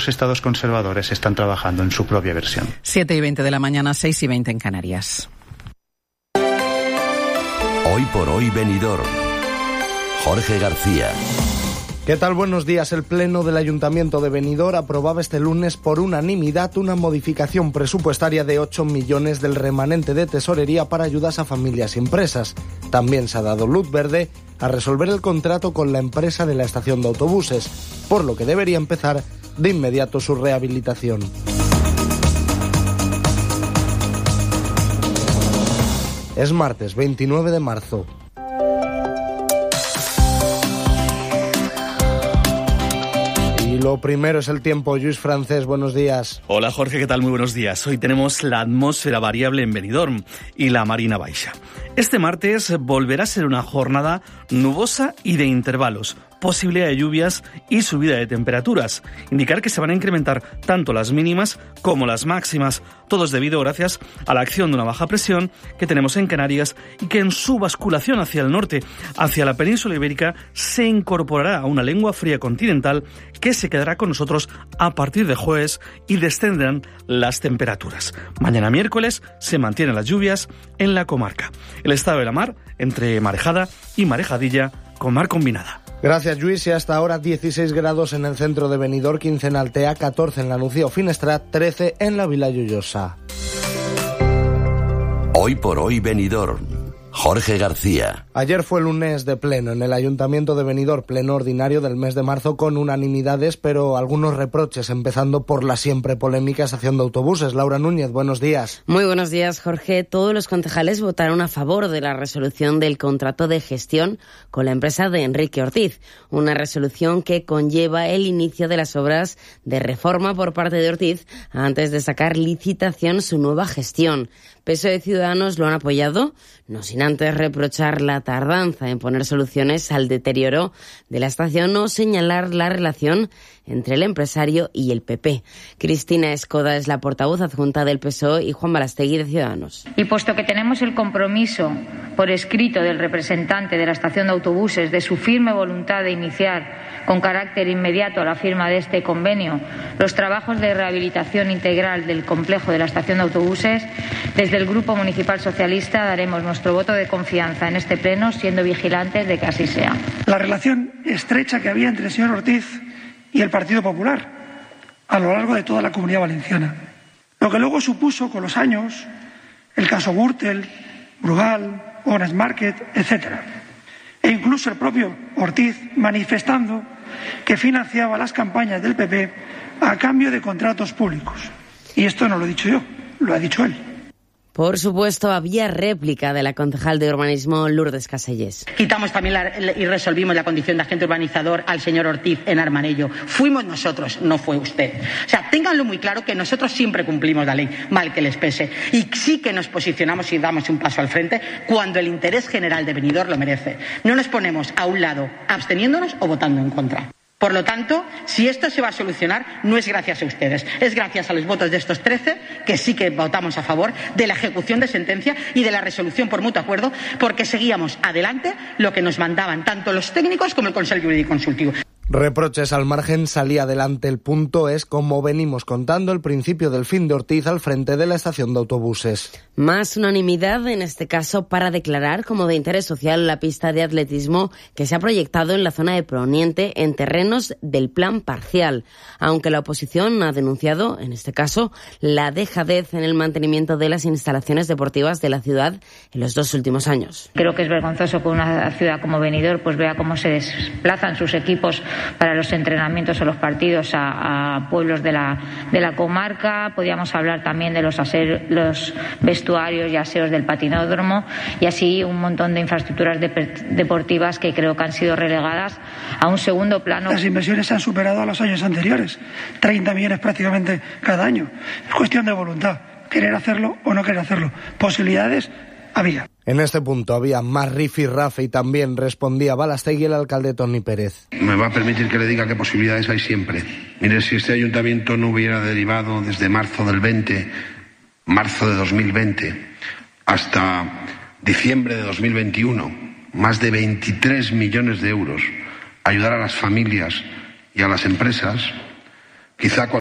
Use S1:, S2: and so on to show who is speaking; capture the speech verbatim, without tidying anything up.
S1: los estados conservadores están trabajando en su propia versión.
S2: siete y veinte de la mañana, seis y veinte en Canarias.
S3: Hoy por hoy Benidorm. Jorge García.
S4: ¿Qué tal? Buenos días. El Pleno del Ayuntamiento de Benidorm aprobaba este lunes por unanimidad una modificación presupuestaria de ocho millones del remanente de tesorería para ayudas a familias y empresas. También se ha dado luz verde a resolver el contrato con la empresa de la estación de autobuses, por lo que debería empezar de inmediato su rehabilitación. Es martes veintinueve de marzo. Y lo primero es el tiempo. Lluís Francés, buenos días.
S5: Hola Jorge, ¿qué tal? Muy buenos días. Hoy tenemos la atmósfera variable en Benidorm y la Marina Baixa. Este martes volverá a ser una jornada nubosa y de intervalos, posibilidad de lluvias y subida de temperaturas. Indicar que se van a incrementar tanto las mínimas como las máximas. Todo es debido gracias a la acción de una baja presión que tenemos en Canarias y que en su basculación hacia el norte, hacia la península ibérica, se incorporará a una lengua fría continental que se quedará con nosotros a partir de jueves y descenderán las temperaturas. Mañana miércoles se mantienen las lluvias en la comarca. El estado de la mar entre marejada y marejadilla con mar combinada.
S4: Gracias, Lluís. Y hasta ahora dieciséis grados en el centro de Benidorm, quince en Altea, catorce en la Nucía o Finestrat, trece en la Vila Lloyosa.
S3: Hoy por hoy Benidorm. Jorge García.
S4: Ayer fue lunes de pleno en el Ayuntamiento de Benidorm, pleno ordinario del mes de marzo con unanimidades, pero algunos reproches, empezando por la siempre polémica estación de autobuses. Laura Núñez, buenos días.
S6: Muy buenos días, Jorge. Todos los concejales votaron a favor de la resolución del contrato de gestión con la empresa de Enrique Ortiz, una resolución que conlleva el inicio de las obras de reforma por parte de Ortiz antes de sacar licitación su nueva gestión. P S O E y Ciudadanos lo han apoyado, no sin antes reprochar la tardanza en poner soluciones al deterioro de la estación o señalar la relación entre el empresario y el P P. Cristina Escoda es la portavoz adjunta del P S O E y Juan Balastegui de Ciudadanos.
S7: Y puesto que tenemos el compromiso por escrito del representante de la estación de autobuses de su firme voluntad de iniciar con carácter inmediato a la firma de este convenio los trabajos de rehabilitación integral del complejo de la estación de autobuses, desde el Grupo Municipal Socialista daremos nuestro voto de confianza en este pleno, siendo vigilantes de que así sea.
S8: La relación estrecha que había entre el señor Ortiz y el Partido Popular a lo largo de toda la Comunidad Valenciana. Lo que luego supuso con los años el caso Gürtel, Brugal, Honest Market, etcétera. E incluso el propio Ortiz manifestando que financiaba las campañas del P P a cambio de contratos públicos. Y esto no lo he dicho yo, lo ha dicho él.
S6: Por supuesto, había réplica de la concejal de urbanismo Lourdes Caselles.
S9: Quitamos también la, y resolvimos la condición de agente urbanizador al señor Ortiz en Armanello. Fuimos nosotros, no fue usted. O sea, ténganlo muy claro que nosotros siempre cumplimos la ley, mal que les pese. Y sí que nos posicionamos y damos un paso al frente cuando el interés general de Benidorm lo merece. No nos ponemos a un lado absteniéndonos o votando en contra. Por lo tanto, si esto se va a solucionar, no es gracias a ustedes, es gracias a los votos de estos trece, que sí que votamos a favor de la ejecución de sentencia y de la resolución por mutuo acuerdo, porque seguíamos adelante lo que nos mandaban tanto los técnicos como el Consejo Jurídico Consultivo.
S4: Reproches al margen, salía adelante. El punto es, como venimos contando, el principio del fin de Ortiz al frente de la estación de autobuses.
S6: Más unanimidad, en este caso, para declarar como de interés social la pista de atletismo que se ha proyectado en la zona de Poniente en terrenos del plan parcial, aunque la oposición ha denunciado, en este caso, la dejadez en el mantenimiento de las instalaciones deportivas de la ciudad en los dos últimos años.
S7: Creo que es vergonzoso que una ciudad como Benidorm pues vea cómo se desplazan sus equipos para los entrenamientos o los partidos a, a pueblos de la, de la comarca. Podríamos hablar también de los, aser, los vestuarios y aseos del patinódromo y así un montón de infraestructuras de, deportivas que creo que han sido relegadas a un segundo plano.
S8: Las inversiones se han superado a los años anteriores, treinta millones prácticamente cada año. Es cuestión de voluntad, querer hacerlo o no querer hacerlo. Posibilidades había.
S4: En este punto había más rifirrafe y también respondía Balastegui, el alcalde Toni Pérez.
S10: Me va a permitir que le diga qué posibilidades hay siempre. Mire, si este ayuntamiento no hubiera derivado desde marzo del veinte, marzo de dos mil veinte, hasta diciembre de dos mil veintiuno, más de veintitrés millones de euros, ayudar a las familias y a las empresas, quizá